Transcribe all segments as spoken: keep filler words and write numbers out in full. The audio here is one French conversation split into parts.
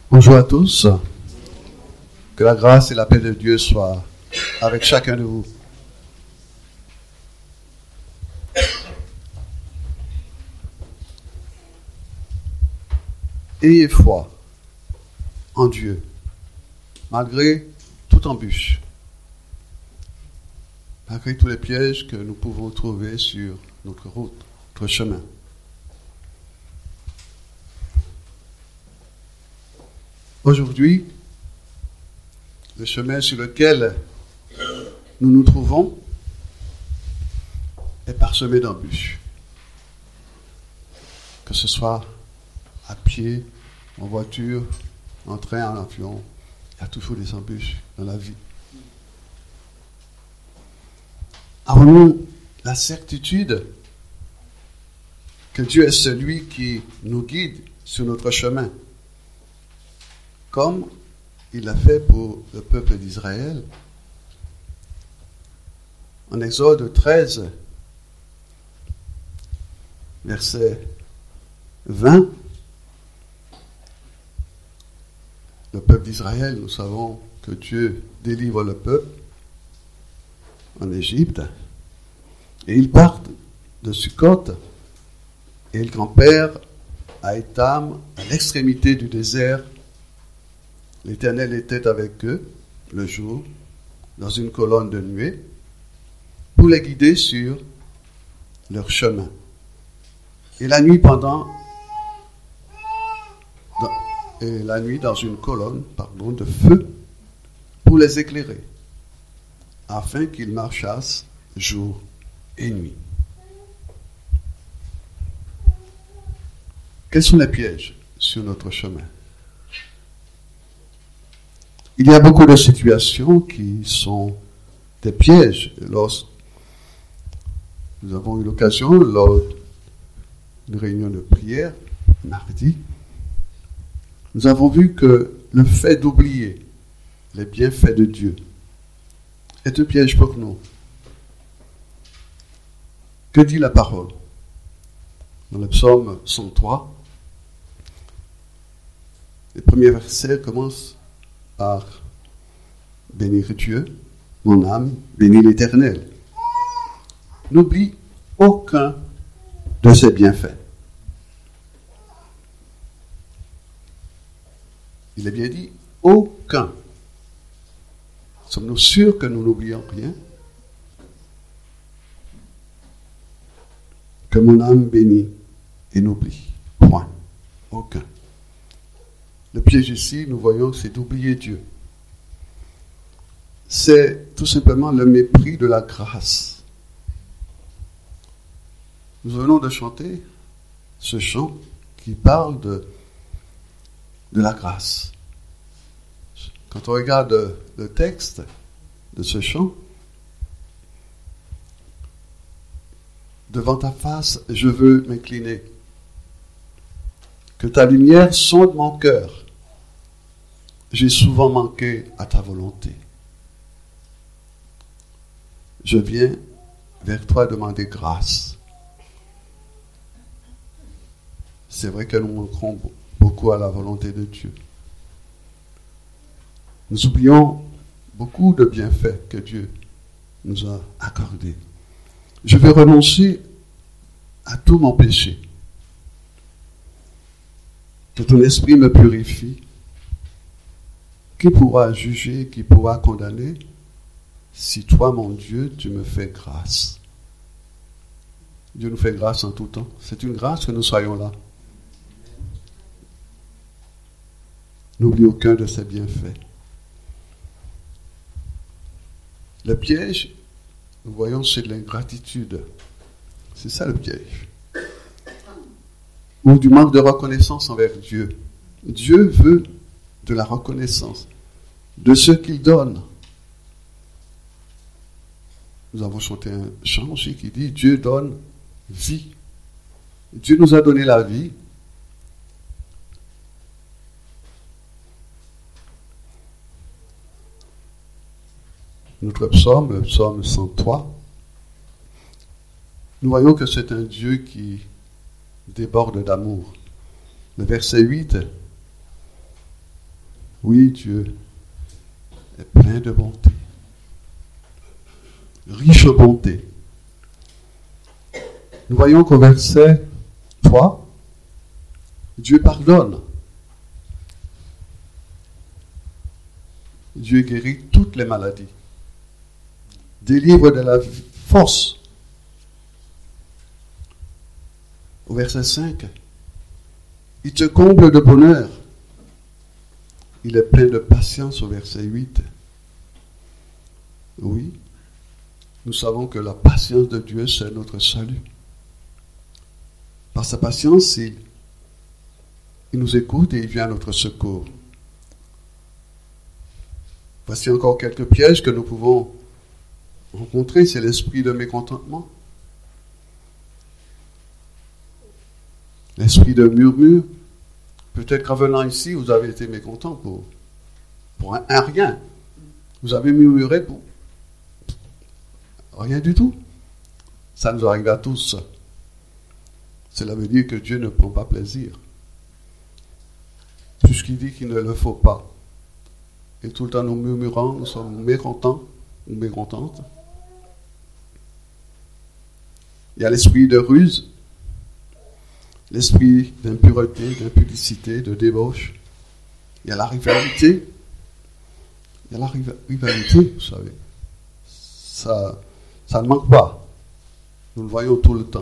Bonjour à tous. Que la grâce et la paix de Dieu soient avec chacun de vous. Ayez foi en Dieu, malgré toute embûche, malgré tous les pièges que nous pouvons trouver sur notre route, notre chemin. Aujourd'hui, le chemin sur lequel nous nous trouvons est parsemé d'embûches. Que ce soit à pied, en voiture, en train, en avion, il y a toujours des embûches dans la vie. Avons-nous la certitude que Dieu est celui qui nous guide sur notre chemin, comme il l'a fait pour le peuple d'Israël? En Exode treize, verset vingt, le peuple d'Israël, nous savons que Dieu délivre le peuple en Égypte, et ils partent de Sukkot, et ils campèrent à Étam, à l'extrémité du désert. L'Éternel était avec eux le jour, dans une colonne de nuée, pour les guider sur leur chemin. Et la nuit pendant, dans, et la nuit dans une colonne, pardon, de feu, pour les éclairer, afin qu'ils marchassent jour et nuit. Quels sont les pièges sur notre chemin? Il y a beaucoup de situations qui sont des pièges. Lorsque nous avons eu l'occasion, lors d'une réunion de prière, mardi, nous avons vu que le fait d'oublier les bienfaits de Dieu est un piège pour nous. Que dit la parole? Dans le psaume cent trois, les premiers versets commencent par bénir Dieu, mon âme, bénis l'Éternel. N'oublie aucun de ses bienfaits. Il est bien dit, aucun. Sommes-nous sûrs que nous n'oublions rien? Que mon âme bénit et n'oublie. Point. Aucun. Le piège ici, nous voyons, c'est d'oublier Dieu. C'est tout simplement le mépris de la grâce. Nous venons de chanter ce chant qui parle de, de la grâce. Quand on regarde le texte de ce chant, devant ta face, je veux m'incliner. Que ta lumière sonde mon cœur. J'ai souvent manqué à ta volonté. Je viens vers toi demander grâce. C'est vrai que nous manquons beaucoup à la volonté de Dieu. Nous oublions beaucoup de bienfaits que Dieu nous a accordés. Je vais renoncer à tout mon péché. Que ton esprit me purifie. Qui pourra juger, qui pourra condamner, si toi, mon Dieu, tu me fais grâce? Dieu nous fait grâce en tout temps. C'est une grâce que nous soyons là. N'oublie aucun de ses bienfaits. Le piège, nous voyons, c'est de l'ingratitude. C'est ça le piège. Ou du manque de reconnaissance envers Dieu. Dieu veut de la reconnaissance, de ce qu'il donne. Nous avons chanté un chant aussi qui dit « Dieu donne vie ». Dieu nous a donné la vie. Notre psaume, le psaume cent trois, nous voyons que c'est un Dieu qui déborde d'amour. Le verset huit Oui, Dieu est plein de bonté, riche en bonté. Nous voyons qu'au verset trois, Dieu pardonne. Dieu guérit toutes les maladies, délivre de la force. Au verset cinq, il te comble de bonheur. Il est plein de patience au verset huit. Oui, nous savons que la patience de Dieu, c'est notre salut. Par sa patience, il, il nous écoute et il vient à notre secours. Voici encore quelques pièges que nous pouvons rencontrer. C'est l'esprit de mécontentement, l'esprit de murmure. Peut-être qu'en venant ici, vous avez été mécontent pour, pour un, un rien. Vous avez murmuré pour rien du tout. Ça nous arrive à tous. Cela veut dire que Dieu ne prend pas plaisir, puisqu'il dit qu'il ne le faut pas. Et tout le temps nous murmurons, nous sommes mécontents ou mécontentes. Il y a l'esprit de ruse, l'esprit d'impureté, d'impudicité, de débauche. Il y a la rivalité. Il y a la rivalité, vous savez. Ça, ça ne manque pas. Nous le voyons tout le temps.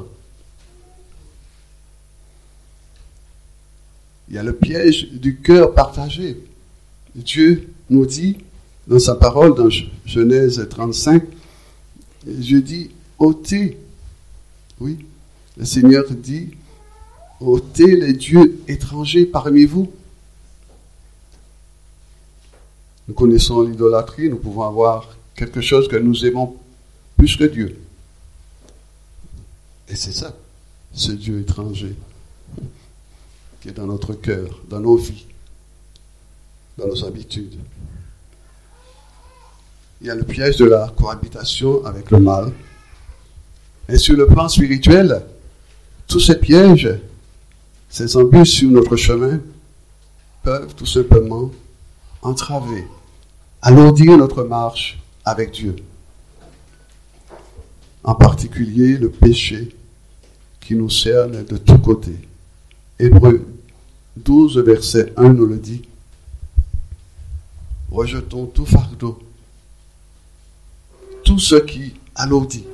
Il y a le piège du cœur partagé. Dieu nous dit, dans sa parole, dans Genèse trente-cinq, Dieu dit, ôtez, oui, le Seigneur dit, ôtez les dieux étrangers parmi vous. Nous connaissons l'idolâtrie, nous pouvons avoir quelque chose que nous aimons plus que Dieu. Et c'est ça, ce Dieu étranger, qui est dans notre cœur, dans nos vies, dans nos habitudes. Il y a le piège de la cohabitation avec le mal. Et sur le plan spirituel, tous ces pièges, ces embûches sur notre chemin, peuvent tout simplement entraver, alourdir notre marche avec Dieu. En particulier, le péché qui nous cerne de tous côtés. Hébreux douze, verset un nous le dit. Rejetons tout fardeau, tout ce qui alourdit,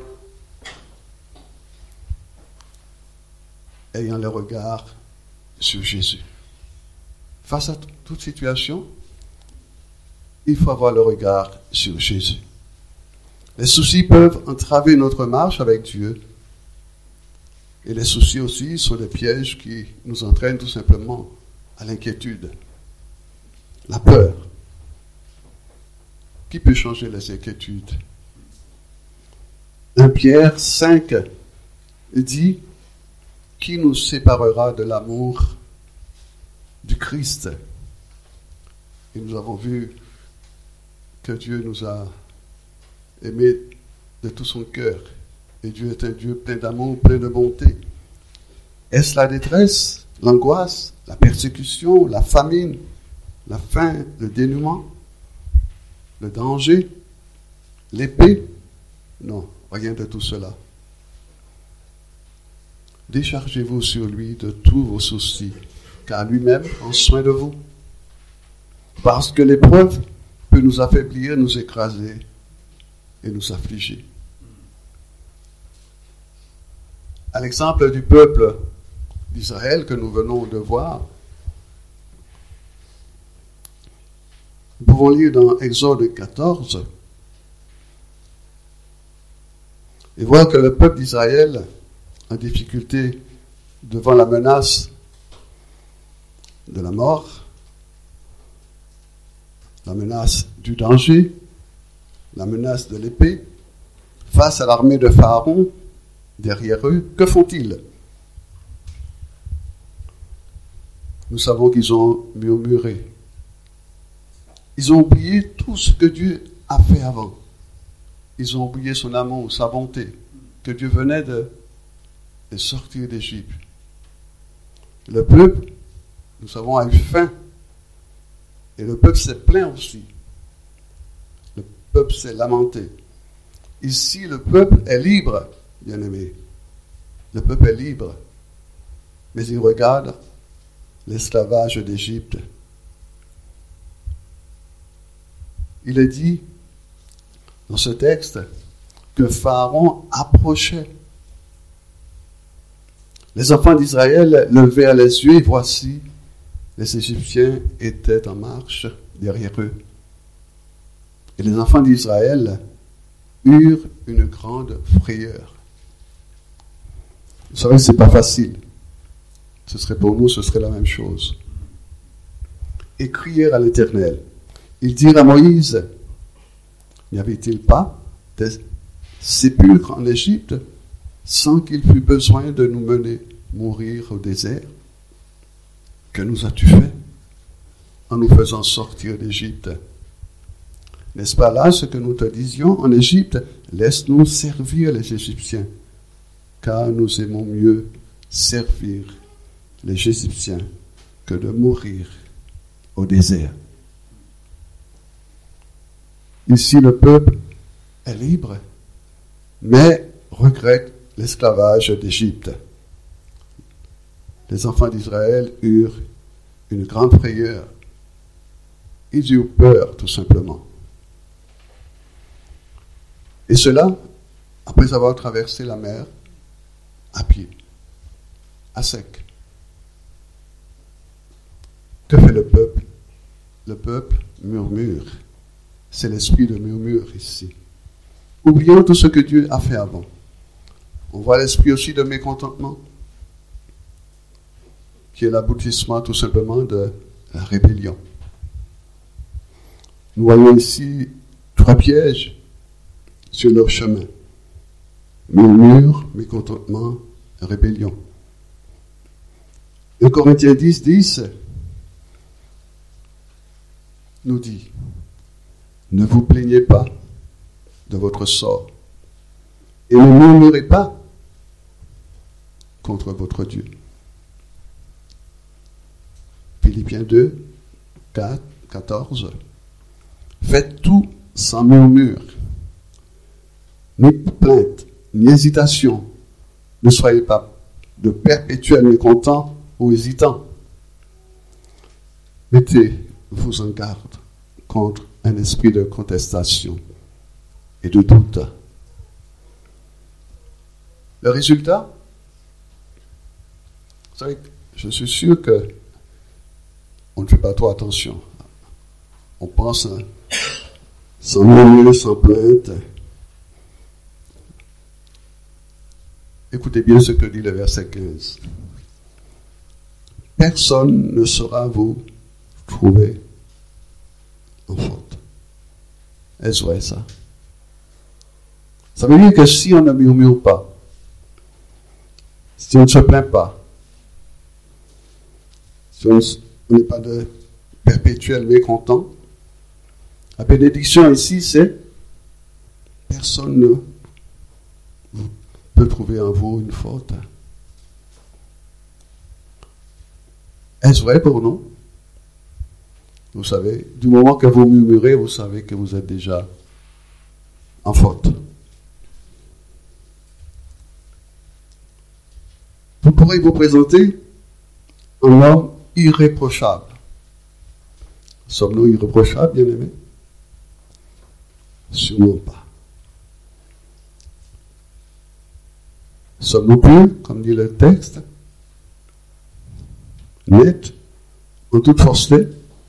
ayant le regard sur Jésus. Face à t- toute situation, il faut avoir le regard sur Jésus. Les soucis peuvent entraver notre marche avec Dieu. Et les soucis aussi sont des pièges qui nous entraînent tout simplement à l'inquiétude, la peur. Qui peut changer les inquiétudes? un Pierre cinq dit, qui nous séparera de l'amour du Christ? Et nous avons vu que Dieu nous a aimés de tout son cœur. Et Dieu est un Dieu plein d'amour, plein de bonté. Est-ce la détresse, l'angoisse, la persécution, la famine, la faim, le dénouement, le danger, l'épée? Non, rien de tout cela. Déchargez-vous sur lui de tous vos soucis, car lui-même prend soin de vous. Parce que l'épreuve peut nous affaiblir, nous écraser et nous affliger. À l'exemple du peuple d'Israël que nous venons de voir, nous pouvons lire dans Exode quatorze et voir que le peuple d'Israël, en difficulté devant la menace de la mort, la menace du danger, la menace de l'épée, face à l'armée de Pharaon, derrière eux, que font-ils? Nous savons qu'ils ont murmuré. Ils ont oublié tout ce que Dieu a fait avant. Ils ont oublié son amour, sa bonté, que Dieu venait de, de sortir d'Égypte. Le peuple, nous savons, a eu faim. Et le peuple s'est plaint aussi. Le peuple s'est lamenté. Ici, le peuple est libre, bien-aimé. Le peuple est libre. Mais il regarde l'esclavage d'Égypte. Il est dit dans ce texte que Pharaon approchait. Les enfants d'Israël levèrent les yeux et voici, les Égyptiens étaient en marche derrière eux. Et les enfants d'Israël eurent une grande frayeur. Vous savez, ce n'est pas facile. Ce serait pour nous, ce serait la même chose. Et crièrent à l'Éternel. Ils dirent à Moïse, n'y avait-il pas des sépulcres en Égypte sans qu'il fût besoin de nous mener mourir au désert? Que nous as-tu fait en nous faisant sortir d'Égypte? N'est-ce pas là ce que nous te disions en Égypte? Laisse-nous servir les Égyptiens, car nous aimons mieux servir les Égyptiens que de mourir au désert. Ici, le peuple est libre, mais regrette l'esclavage d'Égypte. Les enfants d'Israël eurent une grande frayeur. Ils eurent peur, tout simplement. Et cela, après avoir traversé la mer à pied, à sec. Que fait le peuple? Le peuple murmure. C'est l'esprit de murmure ici. Oublions tout ce que Dieu a fait avant. On voit l'esprit aussi de mécontentement, qui est l'aboutissement tout simplement de la rébellion. Nous voyons ici trois pièges sur leur chemin. Murmure, mécontentement, rébellion. Et Corinthiens dix, dix nous dit, ne vous plaignez pas de votre sort et ne murmurez pas contre votre Dieu. Philippiens deux, quatre, quatorze. Faites tout sans murmure, ni plainte, ni hésitation. Ne soyez pas de perpétuels mécontents ou hésitants. Mettez-vous en garde contre un esprit de contestation et de doute. Le résultat, vous savez, je suis sûr que on ne fait pas trop attention. On pense hein, sans murmure, sans plainte. Écoutez bien ce que dit le verset quinze. Personne ne saura vous trouver en faute. Est-ce vrai ça? Ça veut dire que si on ne murmure pas, si on ne se plaint pas, si on n'est pas de perpétuel mécontent, la bénédiction ici, c'est personne ne peut trouver en vous une faute. Est-ce vrai pour nous? Vous savez, du moment que vous murmurez, vous savez que vous êtes déjà en faute. Vous pourrez vous présenter un homme irréprochable. Sommes-nous irréprochables, bien-aimés? Sûrement pas. Sommes-nous purs, comme dit le texte, nets, en toute fausseté,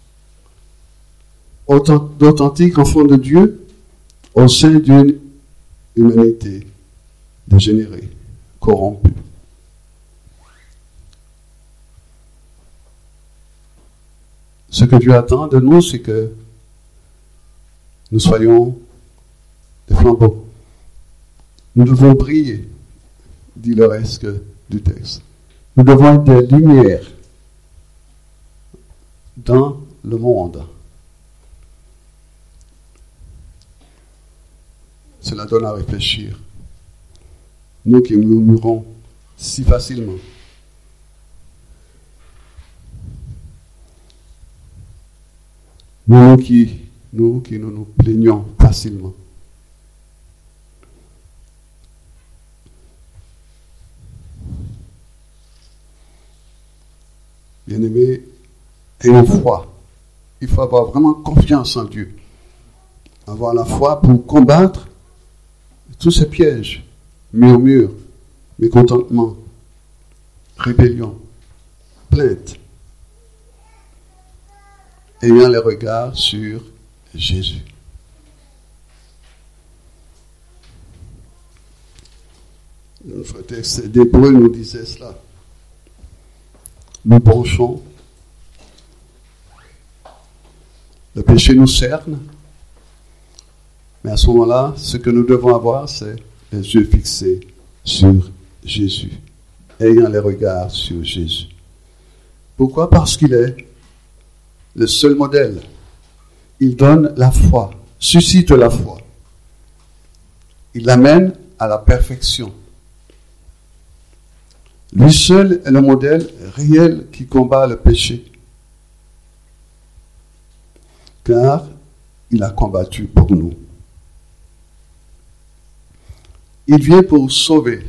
d'authentiques enfants de Dieu au sein d'une humanité dégénérée, corrompue. Ce que Dieu attend de nous, c'est que nous soyons des flambeaux. Nous devons briller, dit le reste du texte. Nous devons être des lumières dans le monde. Cela donne à réfléchir. Nous qui murmurons si facilement. Nous, nous qui, nous qui nous, nous plaignons facilement. Bien-aimés, ayons foi. Il faut avoir vraiment confiance en Dieu. Avoir la foi pour combattre tous ces pièges, murmures, mécontentement, rébellion, plainte, ayant les regards sur Jésus. Notre texte d'Hébreux nous disait cela. Nous penchons, le péché nous cerne, mais à ce moment-là, ce que nous devons avoir, c'est les yeux fixés sur Jésus, ayant les regards sur Jésus. Pourquoi? Parce qu'il est le seul modèle. Il donne la foi, suscite la foi. Il l'amène à la perfection. Lui seul est le modèle réel qui combat le péché. Car il a combattu pour nous. Il vient pour sauver.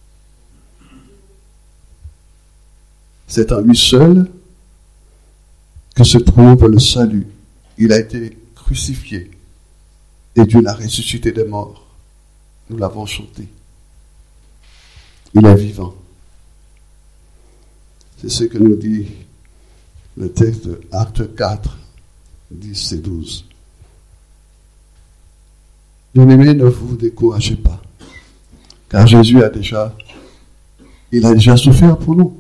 C'est en lui seul que se trouve le salut. Il a été crucifié et Dieu l'a ressuscité des morts. Nous l'avons chanté. Il est vivant. C'est ce que nous dit le texte de Actes quatre, dix et douze. Bien-aimés, ne vous découragez pas, car Jésus a déjà, il a déjà souffert pour nous.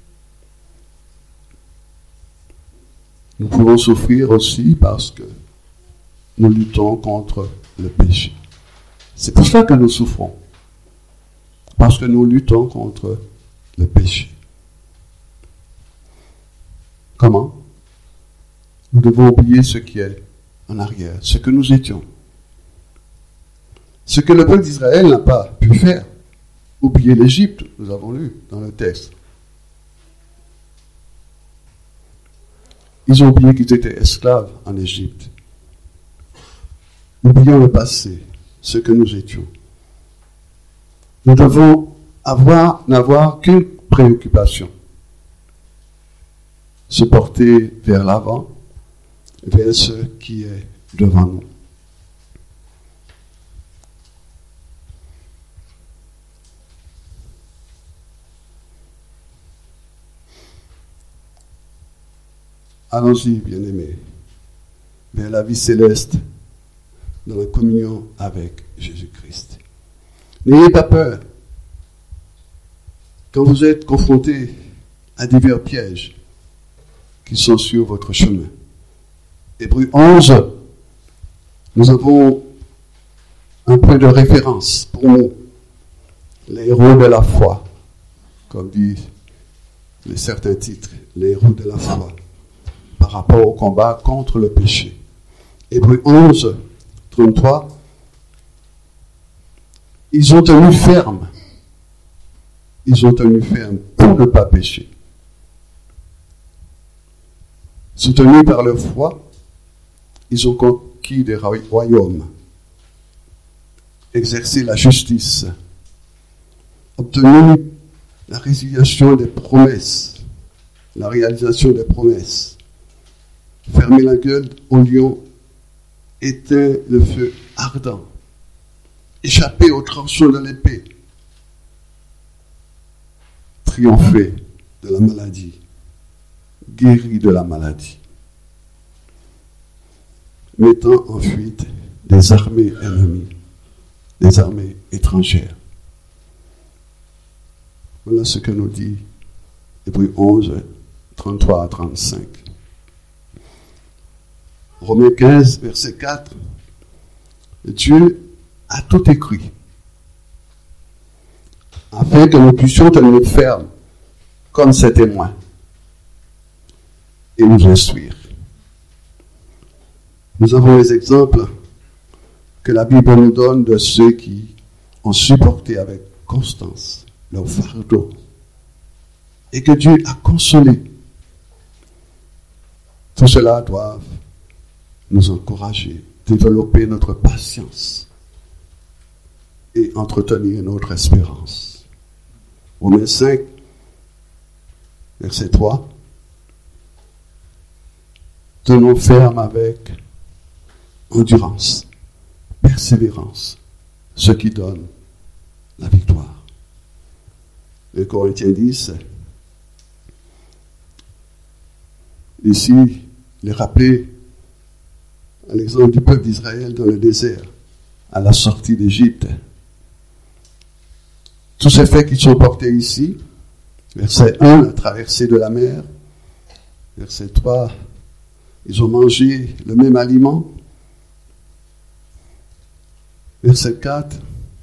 Nous pouvons souffrir aussi parce que nous luttons contre le péché. C'est pour ça que nous souffrons, parce que nous luttons contre le péché. Comment? Nous devons oublier ce qui est en arrière, ce que nous étions. Ce que le peuple d'Israël n'a pas pu faire. Oublier l'Égypte, nous avons lu dans le texte. Ils ont oublié qu'ils étaient esclaves en Égypte. Oublions le passé, ce que nous étions. Nous devons avoir, n'avoir qu'une préoccupation. Se porter vers l'avant, vers ce qui est devant nous. Allons-y, bien-aimés, vers la vie céleste, dans la communion avec Jésus-Christ. N'ayez pas peur quand vous êtes confrontés à divers pièges qui sont sur votre chemin. Hébreux onze, nous avons un point de référence pour nous, les héros de la foi, comme disent les certains titres, les héros de la foi, par rapport au combat contre le péché. Hébreux onze, trente-trois, ils ont tenu ferme, ils ont tenu ferme pour ne pas pécher. Soutenus par leur foi, ils ont conquis des royaumes, exercé la justice, obtenu la résiliation des promesses, la réalisation des promesses, fermé la gueule au lion, éteint le feu ardent, échappé aux tranchants de l'épée, triomphé de la maladie, guéri de la maladie, mettant en fuite des armées ennemies, des armées étrangères. Voilà ce que nous dit Hébreux onze, trente-trois à trente-cinq. Romains quinze, verset quatre. Dieu a tout écrit afin que nous puissions tenir ferme comme ses témoins et nous instruire. Nous avons les exemples que la Bible nous donne de ceux qui ont supporté avec constance leur fardeau et que Dieu a consolé. Tout cela doit nous encourager, développer notre patience et entretenir notre espérance. Romains cinq, verset trois. Tenons ferme avec endurance, persévérance, ce qui donne la victoire. Le Corinthiens dix, ici, il est rappelé à l'exemple du peuple d'Israël dans le désert, à la sortie d'Égypte. Tous ces faits qui sont portés ici, verset un, la traversée de la mer, verset trois, ils ont mangé le même aliment, verset quatre,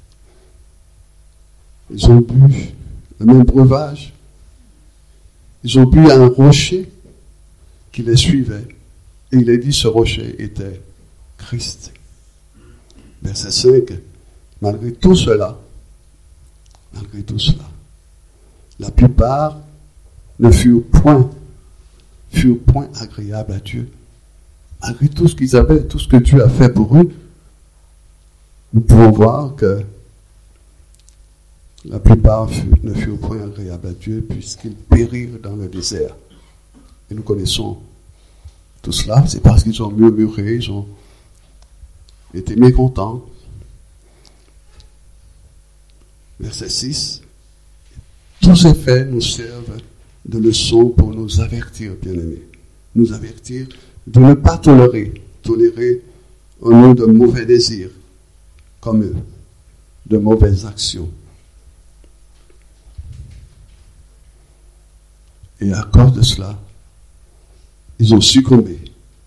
ils ont bu le même breuvage, ils ont bu à un rocher qui les suivait, et il est dit ce rocher était Christ. Verset cinq, malgré tout cela, malgré tout cela, la plupart ne furent point, furent point agréables à Dieu. Malgré tout ce qu'ils avaient, tout ce que Dieu a fait pour eux, nous pouvons voir que la plupart furent, ne furent point agréables à Dieu puisqu'ils périrent dans le désert. Et nous connaissons tout cela, c'est parce qu'ils ont murmuré, ils ont été mécontents. Verset six. Tous ces faits nous servent de leçon pour nous avertir, bien-aimés. Nous avertir de ne pas tolérer, tolérer au nom de mauvais désirs, comme eux, de mauvaises actions. Et à cause de cela, ils ont succombé.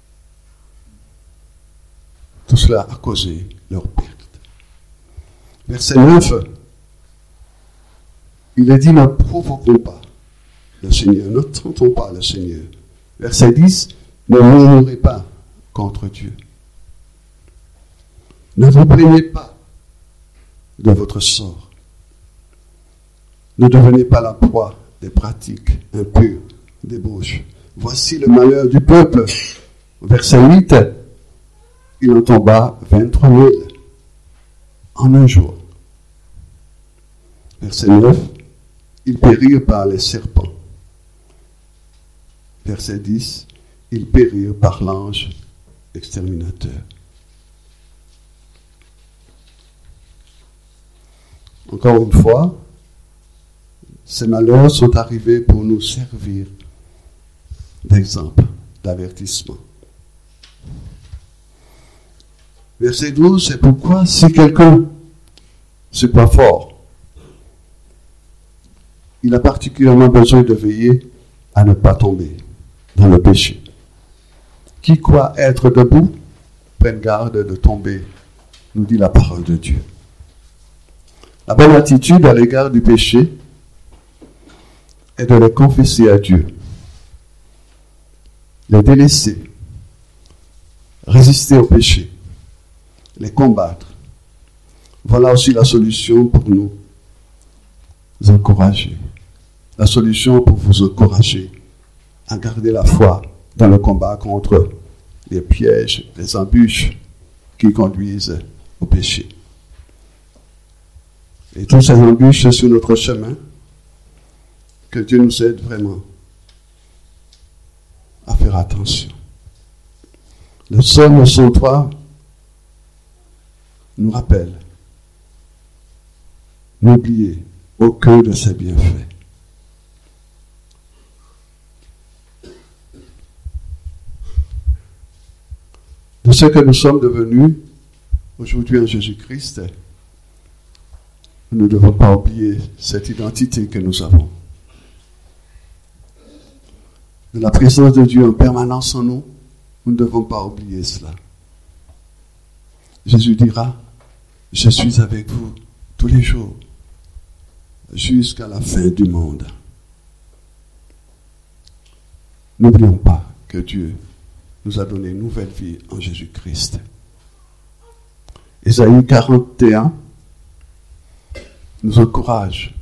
Tout cela a causé leur perte. Verset neuf. Il est dit, ne provoquons pas le Seigneur, ne tentons pas le Seigneur. Verset dix, ne murmurez pas contre Dieu. Ne vous plaignez pas de votre sort. Ne devenez pas la proie des pratiques impures, débauches. Voici le malheur du peuple. Verset huit, il en tomba vingt-trois mille en un jour. Verset neuf, ils périrent par les serpents. Verset dix, ils périrent par l'ange exterminateur. Encore une fois, ces malheurs sont arrivés pour nous servir d'exemple, d'avertissement. Verset douze, c'est pourquoi si quelqu'un se croit fort, il a particulièrement besoin de veiller à ne pas tomber dans le péché. Qui croit être debout, prenne garde de tomber, nous dit la parole de Dieu. La bonne attitude à l'égard du péché est de les confesser à Dieu, les délaisser, résister au péché, les combattre. Voilà aussi la solution pour nous encourager. La solution pour vous encourager à garder la foi dans le combat contre les pièges, les embûches qui conduisent au péché. Et toutes ces embûches sur notre chemin, que Dieu nous aide vraiment à faire attention. Le psaume cent trois nous rappelle, n'oubliez aucun de ses bienfaits. De ce que nous sommes devenus aujourd'hui en Jésus-Christ, nous ne devons pas oublier cette identité que nous avons. De la présence de Dieu en permanence en nous, nous ne devons pas oublier cela. Jésus dira, je suis avec vous tous les jours, jusqu'à la fin du monde. N'oublions pas que Dieu nous a donné une nouvelle vie en Jésus-Christ. Ésaïe quarante et un nous encourage.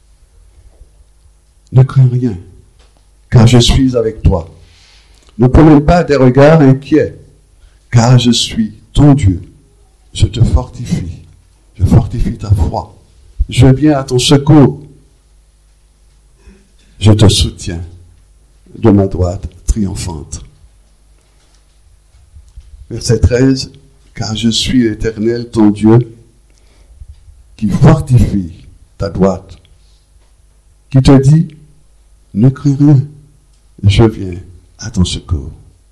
Ne crains rien, car je suis avec toi. Ne promène pas des regards inquiets, car je suis ton Dieu. Je te fortifie. Je fortifie ta foi. Je viens à ton secours. Je te soutiens de ma droite triomphante. Verset treize. Car je suis l'Éternel, ton Dieu, qui fortifie ta droite, qui te dit, ne crains rien, je viens à ton secours.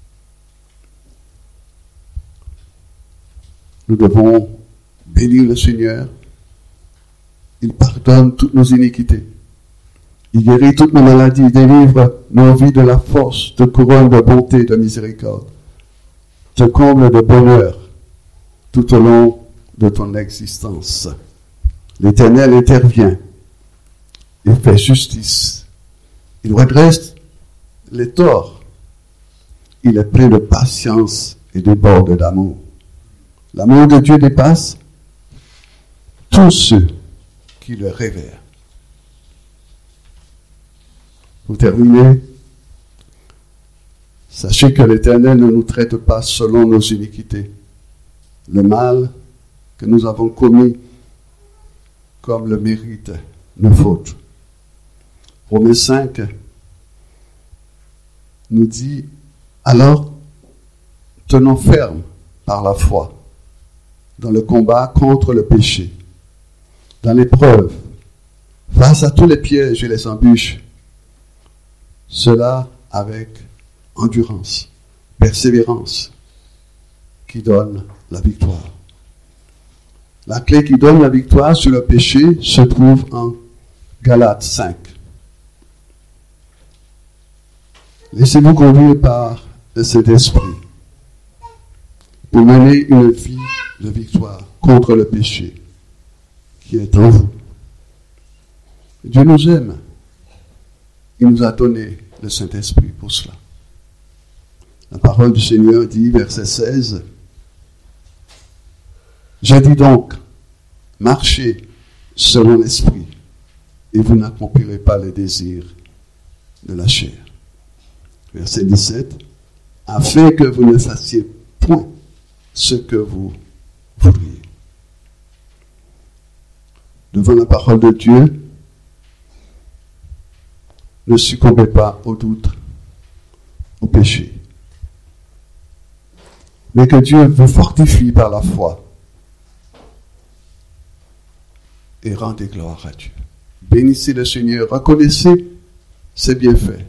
Nous devons bénir le Seigneur. Il pardonne toutes nos iniquités. Il guérit toutes nos maladies, il délivre nos vies de la force, te couronne de bonté, de miséricorde, te comble de bonheur tout au long de ton existence. L'Éternel intervient. Il fait justice. Il redresse les torts. Il est plein de patience et déborde d'amour. L'amour de Dieu dépasse tous ceux qui le révèrent. Pour terminer, sachez que l'Éternel ne nous traite pas selon nos iniquités. Le mal que nous avons commis comme le mérite nos fautes. Romains cinq nous dit, alors tenons ferme par la foi dans le combat contre le péché, dans l'épreuve, face à tous les pièges et les embûches, cela avec endurance, persévérance, qui donne la victoire. La clé qui donne la victoire sur le péché se trouve en Galates cinq. Laissez-vous conduire par le Saint-Esprit pour mener une vie de victoire contre le péché qui est en vous. Dieu nous aime. Il nous a donné le Saint-Esprit pour cela. La parole du Seigneur dit, verset seize, « Je dis donc, marchez selon l'Esprit, et vous n'accomplirez pas les désirs de la chair. » Verset dix-sept, « Afin que vous ne fassiez point ce que vous voudriez. » Devant la parole de Dieu, ne succombez pas au doute, au péché, mais que Dieu vous fortifie par la foi et rendez gloire à Dieu. Bénissez le Seigneur, reconnaissez ses bienfaits.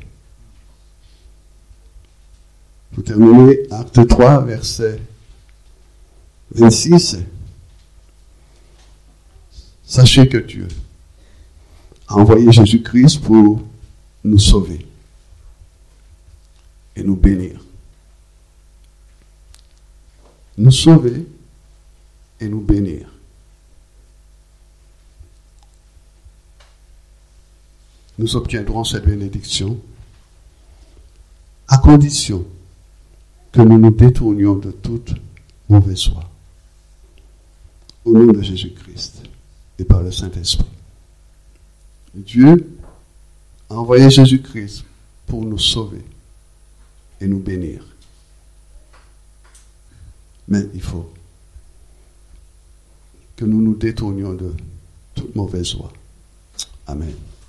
Pour terminer, acte trois, verset vingt-six. Sachez que Dieu a envoyé Jésus-Christ pour nous sauver et nous bénir. Nous sauver et nous bénir. Nous obtiendrons cette bénédiction à condition que nous nous détournions de toute mauvaise foi. Au nom de Jésus-Christ et par le Saint-Esprit. Dieu a envoyé Jésus-Christ pour nous sauver et nous bénir. Mais il faut que nous nous détournions de toute mauvaise foi. Amen.